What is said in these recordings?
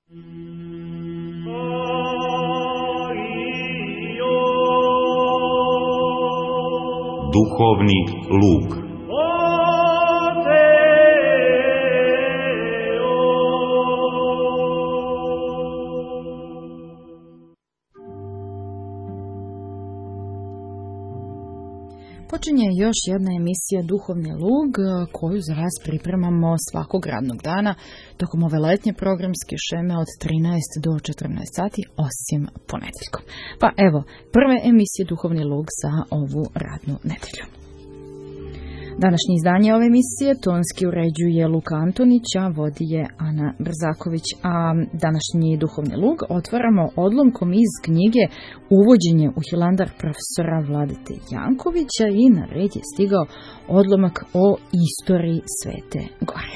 Duhovni luk. Počinje još jedna emisija Duhovni lug koju za vas pripremamo svakog radnog dana tokom ove letnje programske šeme od 13 do 14 sati osim ponedjeljkom. Pa evo, prve emisije Duhovni lug za ovu radnu nedelju. Današnje izdanje ove emisije tonski uređuje Luka Antonić, a vodi je Ana Brzaković, a današnji Duhovni lug otvaramo odlomkom iz knjige Uvođenje u Hilandar profesora Vladete Jankovića i na red je stigao odlomak o istoriji Svete Gore.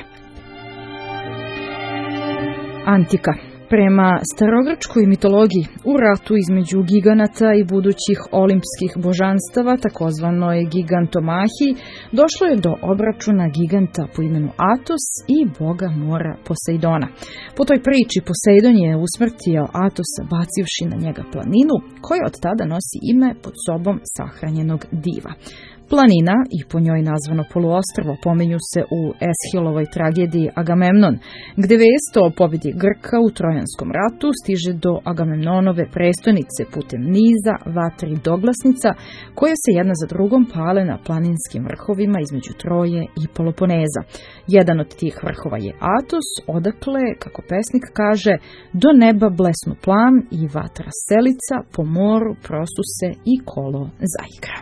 Antika. Prema starogrčkoj mitologiji, u ratu između giganata i budućih olimpskih božanstava, takozvanoj gigantomahiji, došlo je do obračuna giganta po imenu Atos i boga mora Poseidona. Po toj priči Poseidon je usmrtio Atosa bacivši na njega planinu, koja od tada nosi ime pod sobom sahranjenog diva. Planina i po njoj nazvano poluostrvo pominju se u Eshilovoj tragediji Agamemnon, gde vest o pobjedi Grka u Trojanskom ratu stiže do Agamemnonove prestonice putem niza vatri doglasnica koje se jedna za drugom pale na planinskim vrhovima između Troje i Peloponeza. Jedan od tih vrhova je Atos, odakle, kako pesnik kaže, do neba blesnu plam i vatra selica, po moru prostuse i kolo zaigra.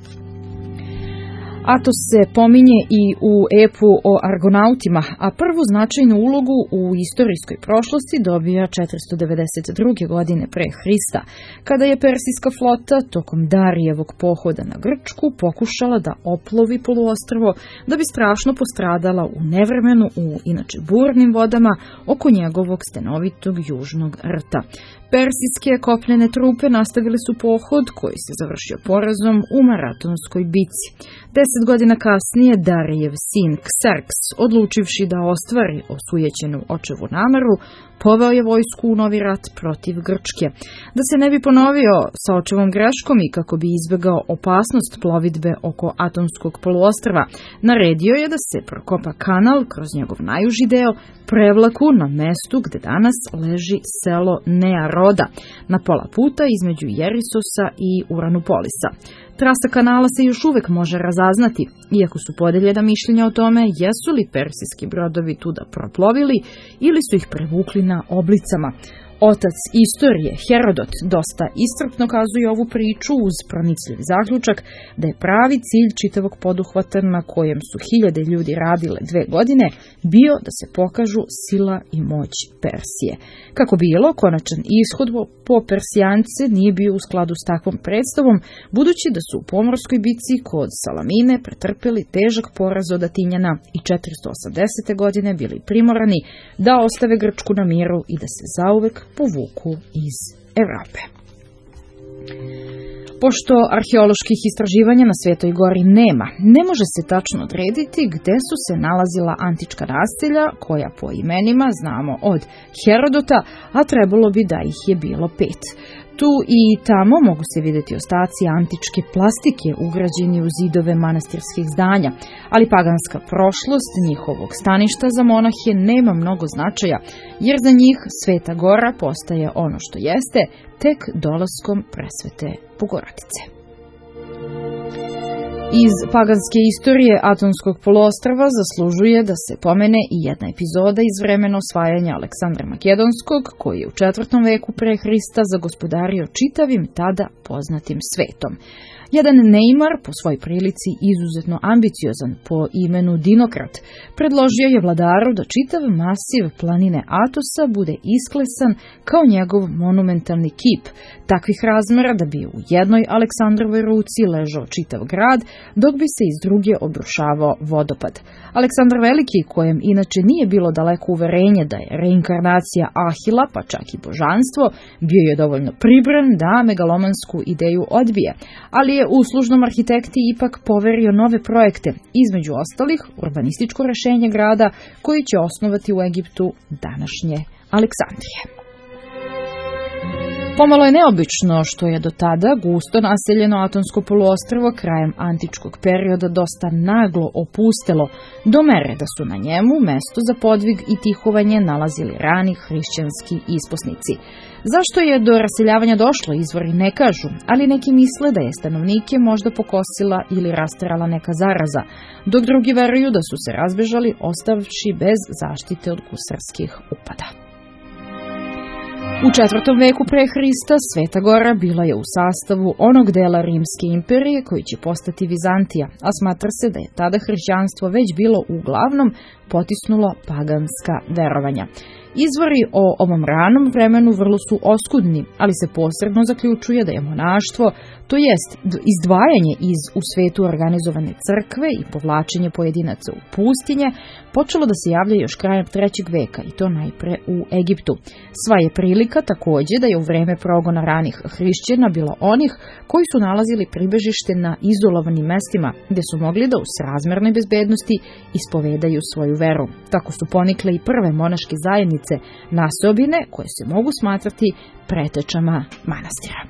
Atos se pominje i u epu o Argonautima, a prvu značajnu ulogu u istorijskoj prošlosti dobija 492. godine pre Hrista, kada je persijska flota tokom Darijevog pohoda na Grčku pokušala da oplovi poluostrvo, da bi strašno postradala u nevremenu u inače burnim vodama oko njegovog stenovitog južnog rta. Persijske kopnene trupe nastavile su pohod koji se završio porazom u Maratonskoj bici. 10 godina kasnije Darijev sin Kserks, odlučivši da ostvari osujećenu očevu nameru, poveo je vojsku u novi rat protiv Grčke. Da se ne bi ponovio sa očevom greškom i kako bi izbjegao opasnost plovidbe oko Atonskog poluostrva, naredio je da se prokopa kanal kroz njegov najuži deo, prevlaku na mestu gde danas leži selo Nea Roda, na pola puta između Jerisosa i Uranupolisa. Trasa kanala se još uvek može razaznati, iako su podeljena mišljenja o tome jesu li persijski brodovi tuda proplovili ili su ih prevukli na oblicama. Otac istorije, Herodot, dosta iscrpno kazuje ovu priču uz pronicljiv zaključak da je pravi cilj čitavog poduhvata na kojem su hiljade ljudi radile 2 godine bio da se pokažu sila i moć Persije. Kako bilo, konačan ishod po Persijance nije bio u skladu s takvom predstavom, budući da su u pomorskoj bici kod Salamine pretrpeli težak poraz od Atinjana i 480. godine bili primorani da ostave Grčku na miru i da se zauvek povuku iz Evrope. Pošto arheoloških istraživanja na Svetoj Gori nema, ne može se tačno odrediti gde su se nalazila antička naselja, koja po imenima znamo od Herodota, a trebalo bi da ih je bilo 5. Tu i tamo mogu se vidjeti ostaci antičke plastike ugrađeni u zidove manastirskih zdanja, ali paganska prošlost njihovog staništa za monahe nema mnogo značaja, jer za njih Sveta Gora postaje ono što jeste tek dolaskom presvete Bogorodice. Iz paganske istorije Atonskog poluostrva zaslužuje da se pomene i jedna epizoda iz vremena osvajanja Aleksandra Makedonskog, koji je u 4. veku pre Hrista zagospodario čitavim tada poznatim svetom. Jedan Neimar, po svoj prilici izuzetno ambiciozan po imenu Dinokrat, predložio je vladaru da čitav masiv planine Atosa bude isklesan kao njegov monumentalni kip, takvih razmera da bi u jednoj Aleksandrovoj ruci ležao čitav grad, dok bi se iz druge obrušavao vodopad. Aleksandar Veliki, kojem inače nije bilo daleko uverenje da je reinkarnacija Ahila, pa čak i božanstvo, bio je dovoljno pribran da megalomansku ideju odbije, ali je uslužnom arhitekti ipak poverio nove projekte, između ostalih urbanističko rešenje grada koji će osnovati u Egiptu, današnje Aleksandrije. Pomalo je neobično što je do tada gusto naseljeno Atonsko poluostrvo krajem antičkog perioda dosta naglo opustelo, do mere da su na njemu mesto za podvig i tihovanje nalazili rani hrišćanski isposnici. Zašto je do raseljavanja došlo, izvori ne kažu, ali neki misle da je stanovnike možda pokosila ili rasterala neka zaraza, dok drugi veruju da su se razbežali ostavši bez zaštite od gusarskih upada. U 4. veku pre Hrista Sveta Gora bila je u sastavu onog dela Rimske imperije koji će postati Vizantija, a smatra se da je tada hrišćanstvo već bilo uglavnom potisnulo paganska verovanja. Izvori o ovom ranom vremenu vrlo su oskudni, ali se posredno zaključuje da je monaštvo, to jest izdvajanje iz u svetu organizovane crkve i povlačenje pojedinaca u pustinje, počelo da se javlja još krajem 3. veka i to najpre u Egiptu. Sva je prilika takođe da je u vreme progona ranih hrišćana bilo onih koji su nalazili pribežište na izolovanim mestima, gde su mogli da u srazmernoj bezbednosti ispovedaju svoju veru. Tako su ponikle i prve monaške zajednice, naseobine koje se mogu smatrati pretečama manastira.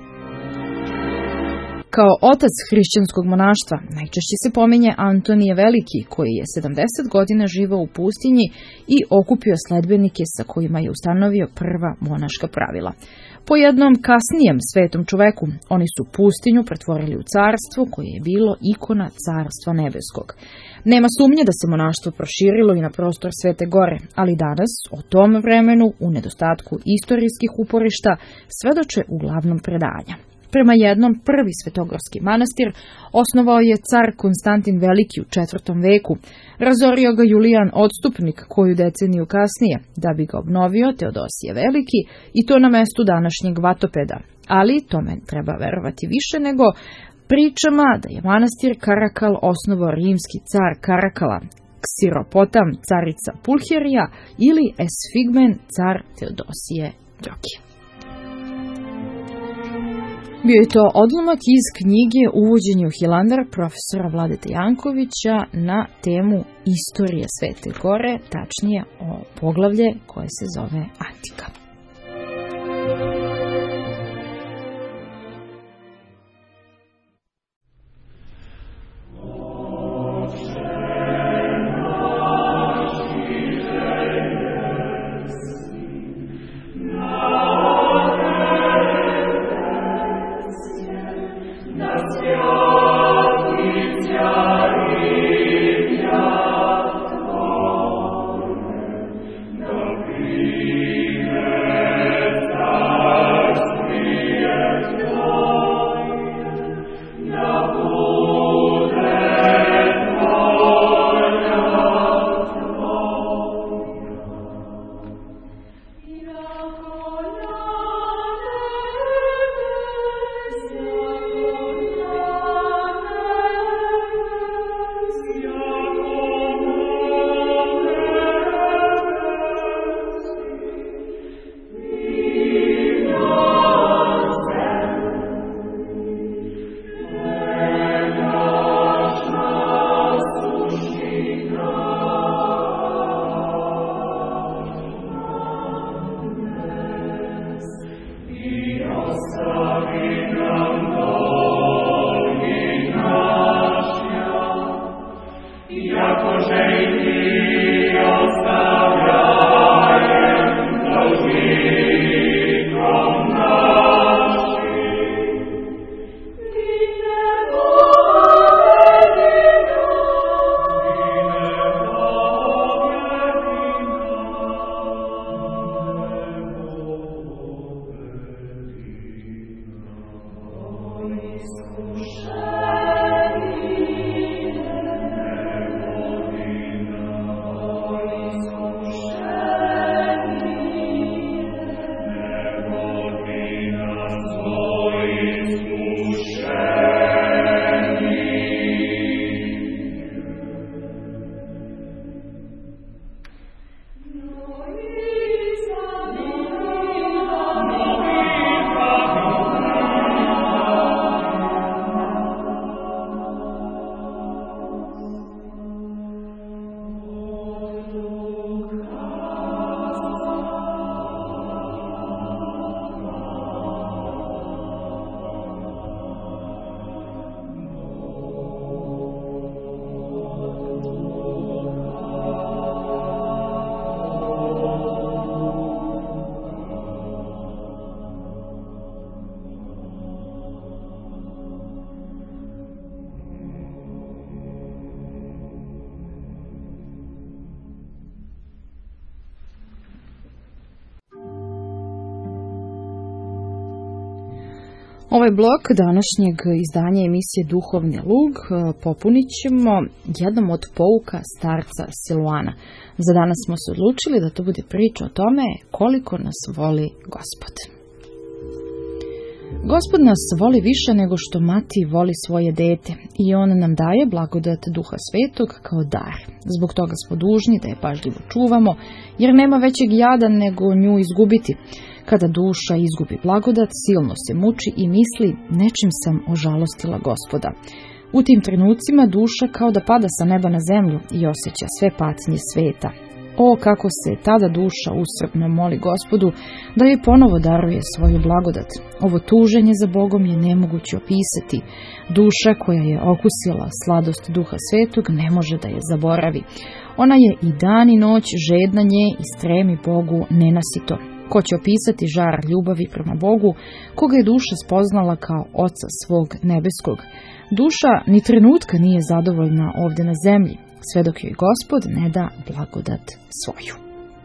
Kao otac hrišćanskog monaštva najčešće se pominje Antonije Veliki, koji je 70 godina živao u pustinji i okupio sledbenike sa kojima je ustanovio prva monaška pravila. Po jednom kasnijem svetom čoveku, oni su pustinju pretvorili u carstvo koje je bilo ikona carstva nebeskog. Nema sumnje da se monaštvo proširilo i na prostor Svete Gore, ali danas, o tom vremenu, u nedostatku istorijskih uporišta, svedoče uglavnom predanja. Prema jednom, prvi svetogorski manastir osnovao je car Konstantin Veliki u 4. veku, razorio ga Julijan Odstupnik koju deceniju kasnije, da bi ga obnovio Teodosije Veliki i to na mestu današnjeg Vatopeda, ali tome treba verovati više nego pričama da je manastir Karakal osnovao rimski car Karakala, Ksiropotam carica Pulcherija ili Esfigmen car Teodosije II. Bio je to odlomak iz knjige Uvođenje u Hilandar profesora Vladete Jankovića na temu Istorija Svete Gore, tačnije o poglavlje koje se zove Antika. Ovaj blok današnjeg izdanja emisije Duhovni lug popunit ćemo jednom od pouka starca Siluana. Za danas smo se odlučili da to bude priča o tome koliko nas voli Gospod. Gospod nas voli više nego što mati voli svoje dete i on nam daje blagodat Duha Svetog kao dar. Zbog toga smo dužni da je pažljivo čuvamo, jer nema većeg jada nego nju izgubiti. Kada duša izgubi blagodat, silno se muči i misli, nečim sam ožalostila Gospoda. U tim trenucima duša kao da pada sa neba na zemlju i osjeća sve patnje sveta. O, kako se tada duša usrpno moli Gospodu da joj ponovo daruje svoju blagodat. Ovo tuženje za Bogom je nemoguće opisati. Duša koja je okusila sladost Duha Svetog ne može da je zaboravi. Ona je i dan i noć žedna nje i stremi Bogu nenasito. Ko će opisati žar ljubavi prema Bogu, koga je duša spoznala kao Oca svog nebeskog? Duša ni trenutka nije zadovoljna ovdje na zemlji, sve dok joj Gospod ne da blagodat svoju.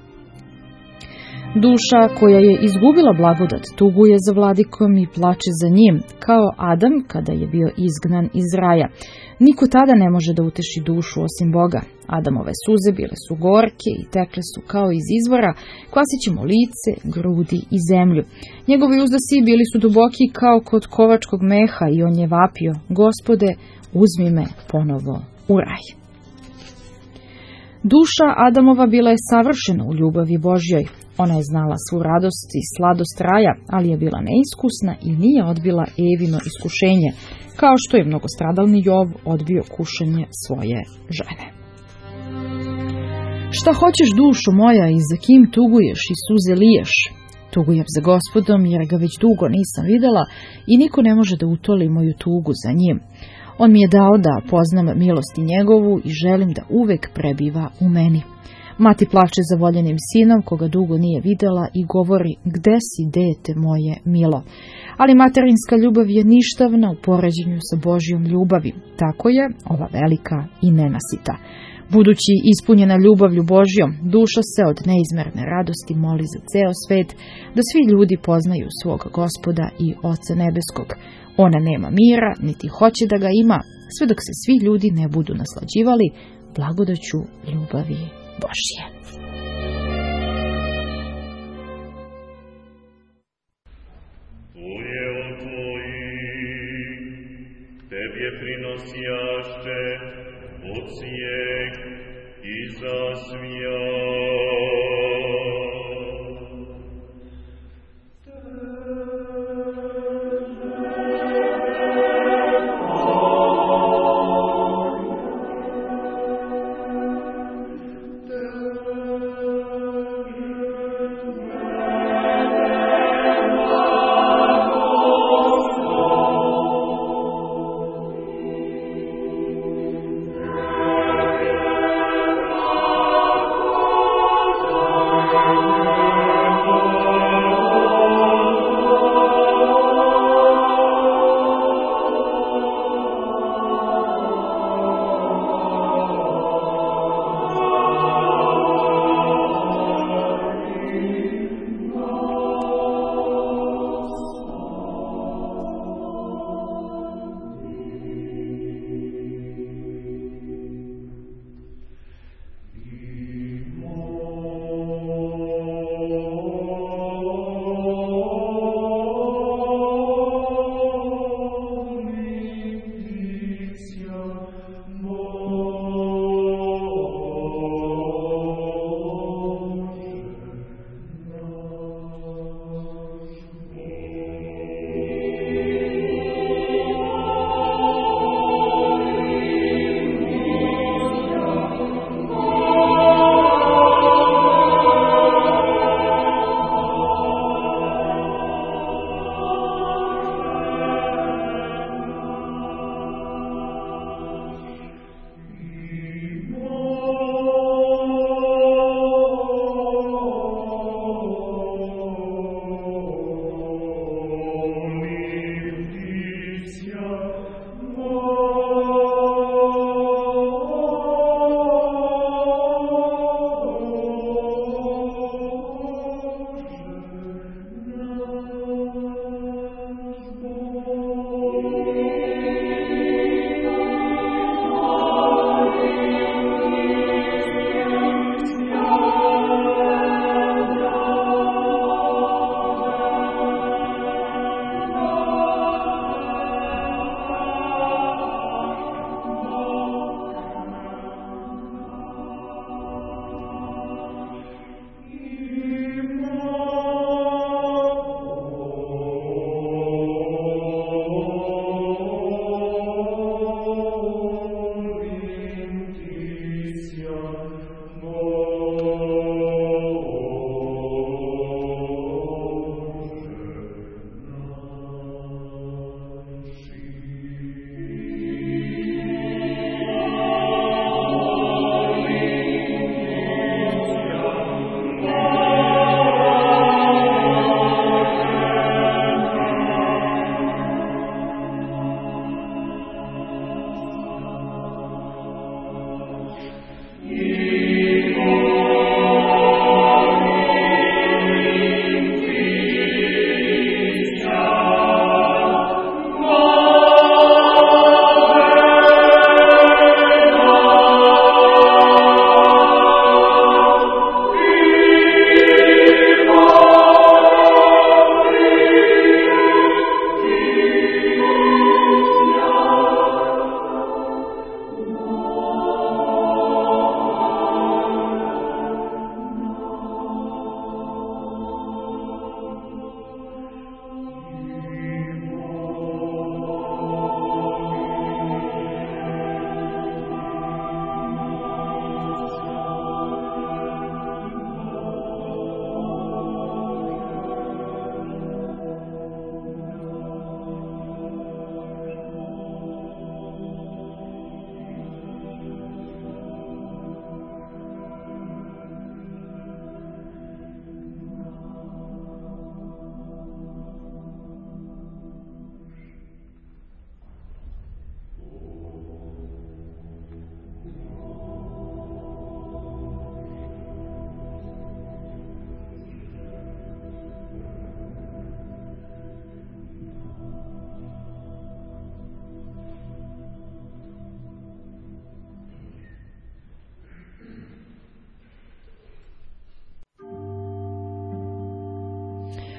Duša koja je izgubila blagodat tuguje za vladikom i plače za njim, kao Adam kada je bio izgnan iz raja. Niko tada ne može da uteši dušu osim Boga. Adamove suze bile su gorke i tekle su kao iz izvora, kvasići mu lice, grudi i zemlju. Njegovi uzdasi bili su duboki kao kod kovačkog meha i on je vapio, Gospode, uzmi me ponovo u raj. Duša Adamova bila je savršena u ljubavi Božjoj. Ona je znala svu radost i sladost raja, ali je bila neiskusna i nije odbila Evino iskušenje, kao što je mnogostradalni Jov odbio kušanje svoje žene. Šta hoćeš, dušo moja, i za kim tuguješ i suze liješ? Tugujem za Gospodom, jer ga već dugo nisam videla i niko ne može da utoli moju tugu za njim. On mi je dao da poznam milosti njegovu i želim da uvek prebiva u meni. Mati plače za voljenim sinom, koga dugo nije videla, i govori, gde si, dete moje milo? Ali materinska ljubav je ništavna u poređenju sa Božjom ljubavi. Tako je ova velika i nenasita. Budući ispunjena ljubavlju Božjom, duša se od neizmerne radosti moli za ceo svet, da svi ljudi poznaju svog Gospoda i Oca nebeskog. Ona nema mira, niti hoće da ga ima, sve dok se svi ljudi ne budu naslađivali blagodaću ljubavi Božje. Ujel tvoji, tebje prinosjašte, od svijeg i za svijak.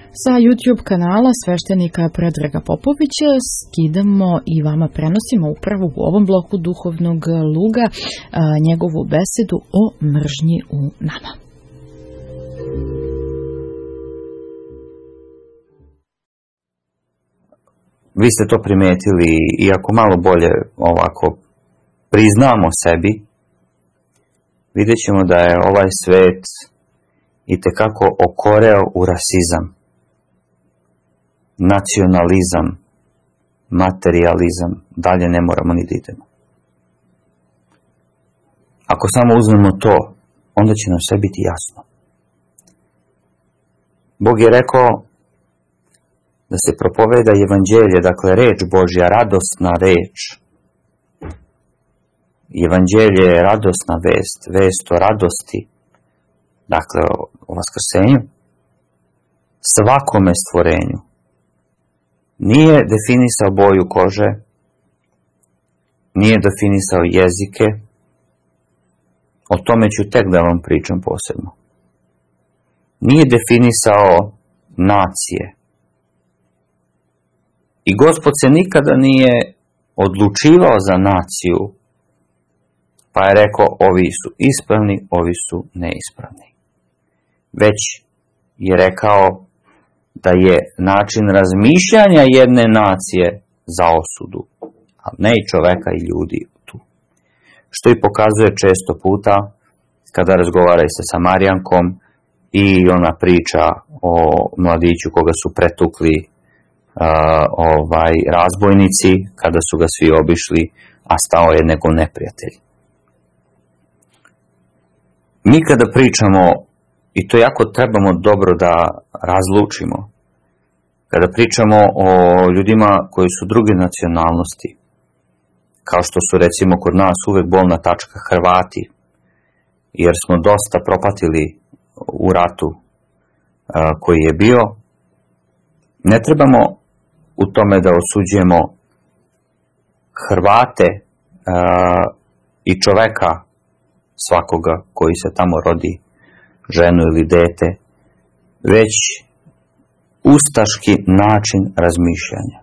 Sa YouTube kanala sveštenika Predraga Popovića skidamo i vama prenosimo upravo u ovom bloku duhovnog luga njegovu besedu o mržnji u nama. Vi ste to primetili i ako malo bolje ovako priznamo sebi, vidjet ćemo da je ovaj svet itekako okoreo u rasizam, nacionalizam, materializam, dalje ne moramo ni da idemo. Ako samo uzmemo to, onda će nam sve biti jasno. Bog je rekao da se propoveda evanđelje, dakle reč Božja, radosna reč. Evanđelje je radosna vest, vest o radosti, dakle o vaskrsenju, svakome stvorenju. Nije definisao boju kože, nije definisao jezike, o tome ću tek da vam pričam posebno. Nije definisao nacije. I Gospod se nikada nije odlučivao za naciju, pa je rekao ovi su ispravni, ovi su neispravni. Već je rekao da je način razmišljanja jedne nacije za osudu, a ne i čoveka i ljudi tu. Što i pokazuje često puta kada razgovara sa Samarijankom i ona priča o mladiću koga su pretukli razbojnici kada su ga svi obišli, a stao je neko neprijatelj. Mi kada pričamo, i to jako trebamo dobro da razlučimo, kada pričamo o ljudima koji su druge nacionalnosti, kao što su recimo kod nas uvek bolna tačka Hrvati, jer smo dosta propatili u ratu koji je bio, ne trebamo u tome da osuđujemo Hrvate i čoveka svakoga koji se tamo rodi, ženu ili dete, već ustaški način razmišljanja.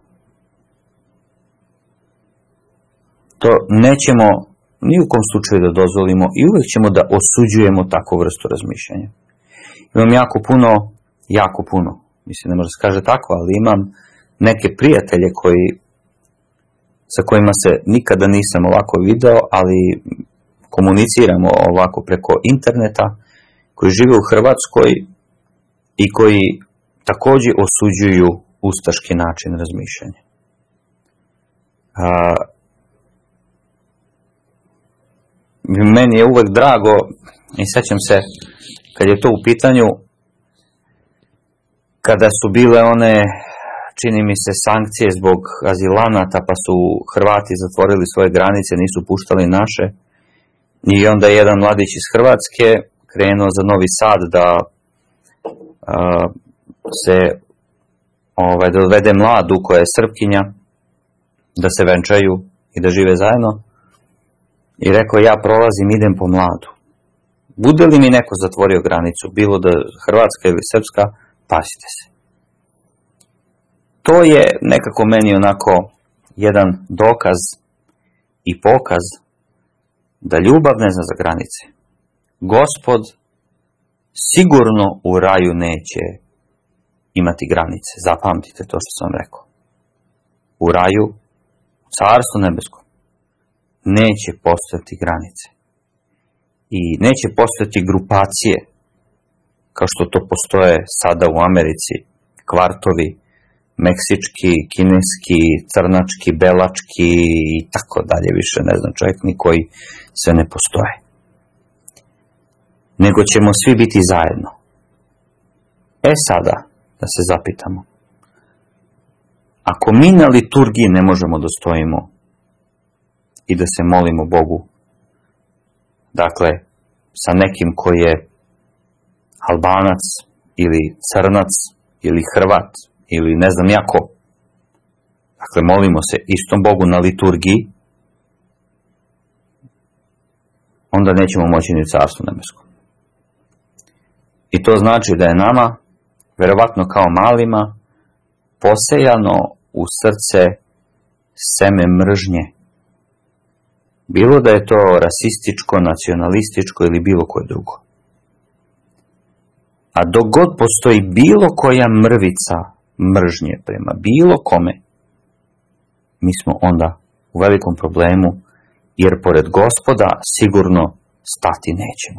To nećemo ni u kom slučaju da dozvolimo i uvek ćemo da osuđujemo takvu vrstu razmišljanja. Imam jako puno, mislim ne može se kaže tako, ali imam neke prijatelje sa kojima se nikada nisam ovako video, ali komuniciramo ovako preko interneta, koji žive u Hrvatskoj i koji također osuđuju ustaški način razmišljanja. Meni je uvek drago i sećam se kad je to u pitanju, kada su bile one, čini mi se, sankcije zbog azilanata, pa su Hrvati zatvorili svoje granice, nisu puštali naše, i onda je jedan mladić iz Hrvatske krenuo za Novi Sad da da dovede mladu koja je Srpkinja, da se venčaju i da žive zajedno, i rekao ja prolazim, idem po mladu. Bude li mi neko zatvorio granicu, bilo da Hrvatska ili Srpska, pazite se. To je nekako meni onako jedan dokaz i pokaz da ljubav ne zna za granice. Gospod sigurno u raju neće imati granice. Zapamtite to što sam rekao. U raju, u carstvu nebeskom, neće postojati granice. I neće postojati grupacije, kao što to postoje sada u Americi, kvartovi, meksički, kineski, crnački, belački i tako dalje, više ne znam čovjek ni koji sve ne postoje. Nego ćemo svi biti zajedno. Sada, da se zapitamo, ako mi na liturgiji ne možemo da stojimo i da se molimo Bogu, dakle, sa nekim koji je Albanac ili Crnac ili Hrvat ili ne znam jako, dakle, molimo se istom Bogu na liturgiji, onda nećemo moći ni u carstvu nebeskom. I to znači da je nama verovatno kao malima, posejano u srce seme mržnje. Bilo da je to rasističko, nacionalističko ili bilo koje drugo. A dok god postoji bilo koja mrvica mržnje prema bilo kome, mi smo onda u velikom problemu, jer pored Gospoda sigurno stati nećemo.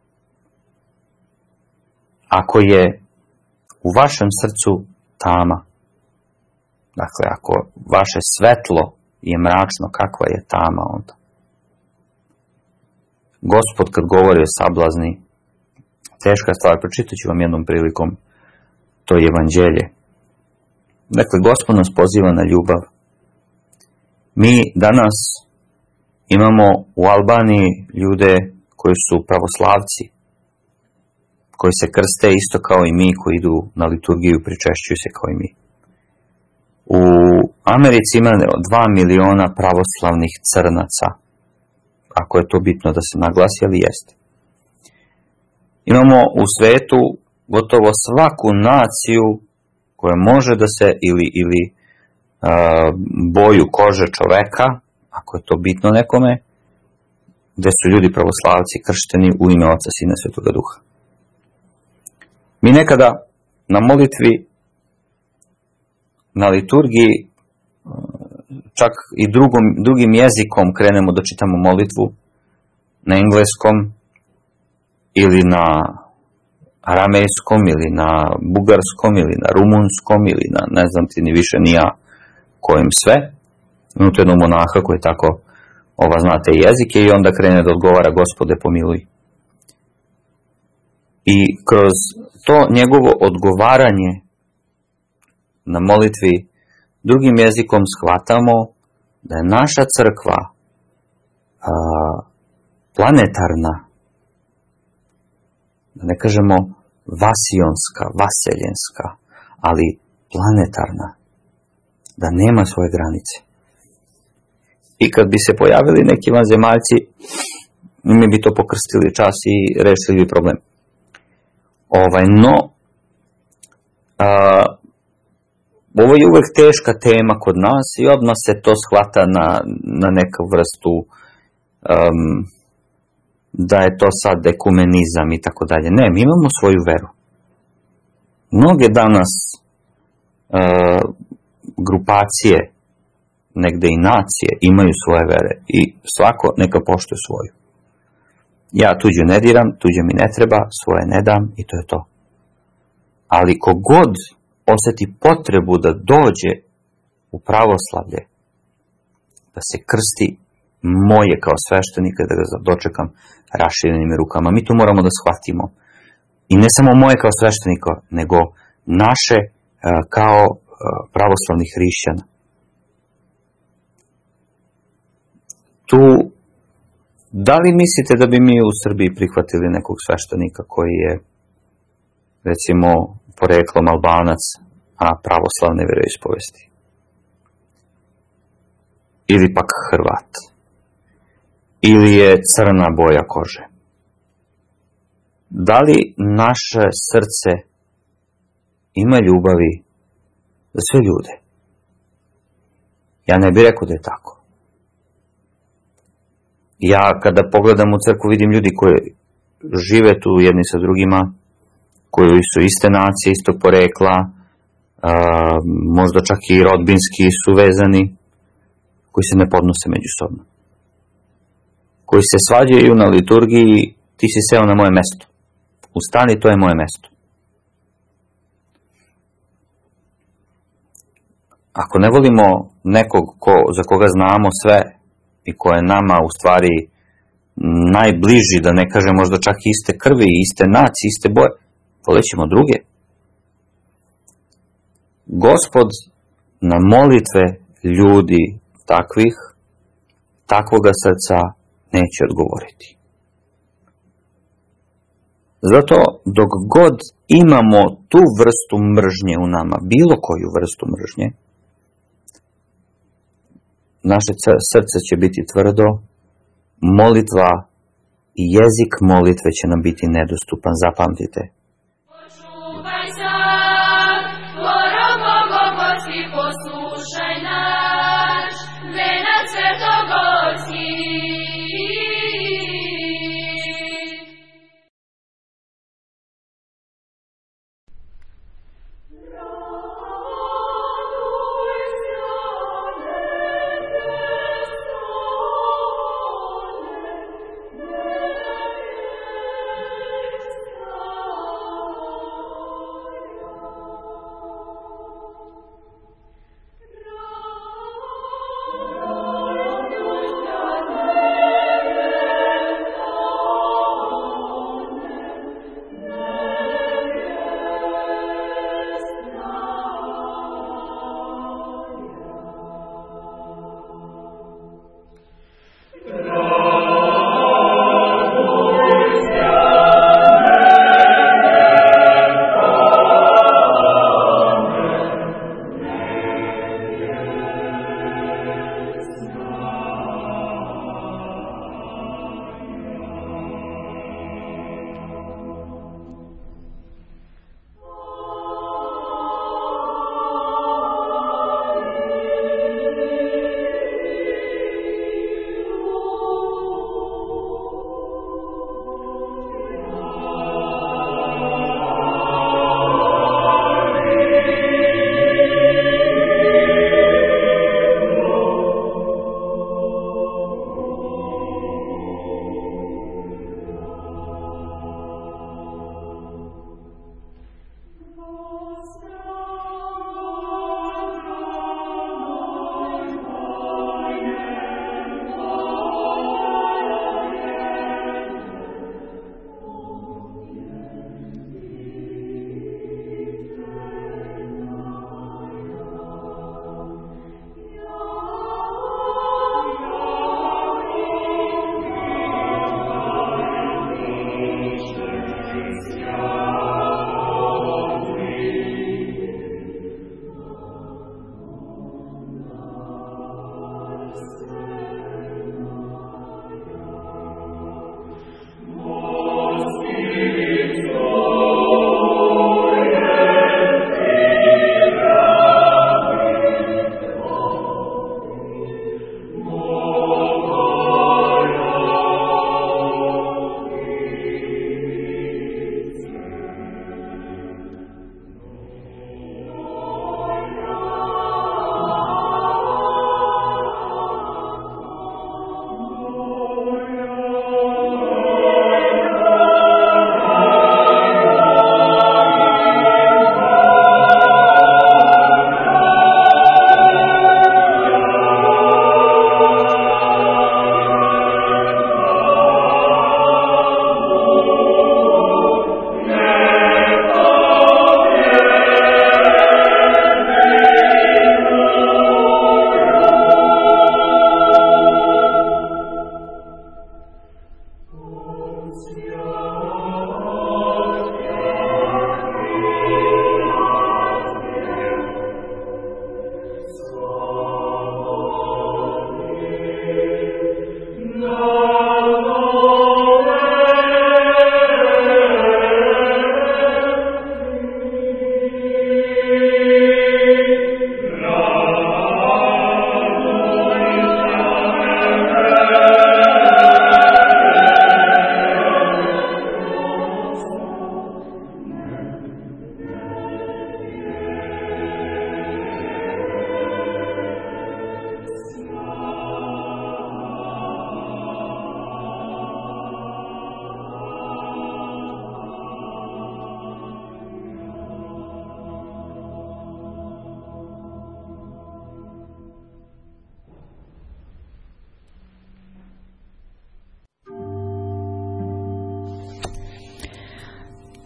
Ako je u vašem srcu tama, dakle ako vaše svetlo je mračno, kakva je tama onda? Gospod kad govori o sablazni, teška stvar, pročitat ću vam jednom prilikom to evanđelje. Dakle, Gospod nas poziva na ljubav. Mi danas imamo u Albaniji ljude koji su pravoslavci, koji se krste isto kao i mi, koji idu na liturgiju i pričešćuju se kao i mi. U Americi ima 2 miliona pravoslavnih crnaca, ako je to bitno da se naglasi, ali jeste. Imamo u svetu gotovo svaku naciju koja može da se, ili boju kože čoveka, ako je to bitno nekome, gde su ljudi pravoslavci kršteni u ime Oca, Sina, Svetoga Duha. Mi nekada na molitvi, na liturgiji, čak i drugim jezikom krenemo da čitamo molitvu, na engleskom, ili na aramejskom, ili na bugarskom, ili na rumunskom, ili na ne znam ti ni više ni ja kojim sve. Imamo jednog monaha koji tako zna te jezike i onda krene da odgovara Gospode pomiluj. I kroz to njegovo odgovaranje na molitvi drugim jezikom shvatamo da je naša crkva planetarna, da ne kažemo vasionska, vaseljenska, ali planetarna, da nema svoje granice. I kad bi se pojavili neki vanzemaljci, mi bi to pokrstili čas i rešili bi problem. Ovo je uvek teška tema kod nas i odmah se to shvata na neku vrstu da je to sad ekumenizam i tako dalje. Ne, mi imamo svoju veru. Mnoge danas grupacije, negde i nacije, imaju svoje vere i svako neka poštuje svoju. Ja tuđu ne diram, tuđe mi ne treba, svoje ne dam i to je to. Ali kogod osjeti potrebu da dođe u pravoslavlje, da se krsti, moje kao sveštenika, da ga dočekam raširenim rukama. Mi to moramo da shvatimo. I ne samo moje kao sveštenika, nego naše kao pravoslavnih hrišćana. Tu, da li mislite da bi mi u Srbiji prihvatili nekog sveštenika koji je, recimo, poreklom Albanac, a pravoslavne veroispovesti? Ili pak Hrvat? Ili je crna boja kože? Da li naše srce ima ljubavi za sve ljude? Ja ne bih rekao da je tako. Ja kada pogledam u crkvu vidim ljudi koji žive tu jedni sa drugima, koji su iste nacije, istog porekla, možda čak i rodbinski su vezani, koji se ne podnose međusobno. Koji se svađaju na liturgiji, ti si seo na moje mesto. Ustani, to je moje mesto. Ako ne volimo nekog za koga znamo sve i ko je nama u stvari najbliži, da ne kaže možda čak iste krvi, iste nacije, iste boje, volećemo druge. Gospod na molitve ljudi takvoga srca neće odgovoriti. Zato dok god imamo tu vrstu mržnje u nama, bilo koju vrstu mržnje, naše srce će biti tvrdo, molitva i jezik molitve će nam biti nedostupan, zapamtite. Počuvaj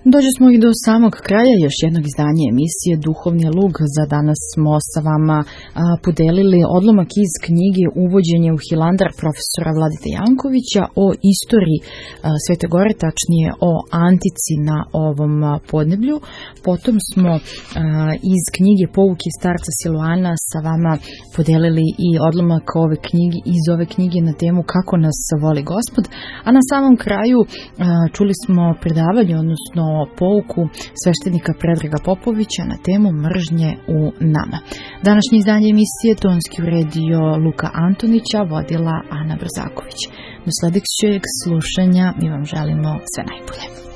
Dođe smo i do samog kraja još jednog izdanja emisije Duhovni lug. Za danas smo sa vama podelili odlomak iz knjige Uvođenje u Hilandar profesora Vladete Jankovića o istoriji Svete Gore, tačnije o antici na ovom podneblju. Potom smo iz knjige Pouke starca Siloana sa vama podelili i odlomak iz ove knjige na temu Kako nas voli Gospod, a na samom kraju čuli smo predavanje, odnosno pouku sveštenika Predraga Popovića na temu Mržnje u nama. Današnje izdanje emisije tonski uredio Luka Antonića, vodila Ana Brzaković. Do sledećeg slušanja mi vam želimo sve najbolje.